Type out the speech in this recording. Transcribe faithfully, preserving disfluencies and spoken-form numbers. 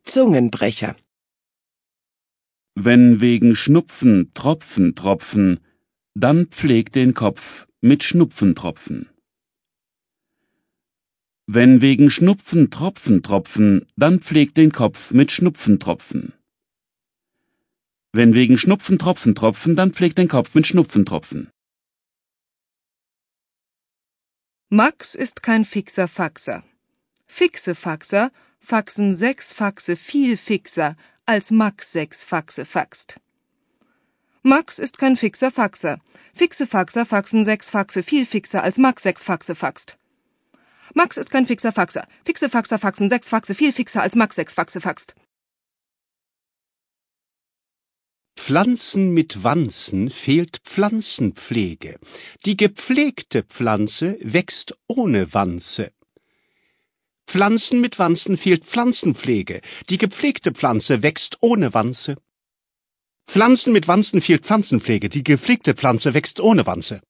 Zungenbrecher. Wenn wegen Schnupfen Tropfen tropfen, dann pfleg den Kopf mit Schnupfentropfen. Wenn wegen Schnupfen Tropfen tropfen, dann pfleg den Kopf mit Schnupfentropfen. Wenn wegen Schnupfen Tropfen tropfen, dann pfleg den Kopf mit Schnupfentropfen. Max ist kein fixer Faxer. Fixe Faxer faxen sechs Faxe viel fixer, als Max sechs Faxe faxt. Max ist kein fixer Faxer. Fixe Faxer faxen sechs Faxe viel fixer, als Max sechs Faxe faxt. Max ist kein fixer Faxer. Fixe Faxer faxen sechs Faxe viel fixer, als Max sechs Faxe faxt. Pflanzen mit Wanzen fehlt Pflanzenpflege. Die gepflegte Pflanze wächst ohne Wanze. Pflanzen mit Wanzen fehlt Pflanzenpflege. Die gepflegte Pflanze wächst ohne Wanze. Pflanzen mit Wanzen fehlt Pflanzenpflege. Die gepflegte Pflanze wächst ohne Wanze.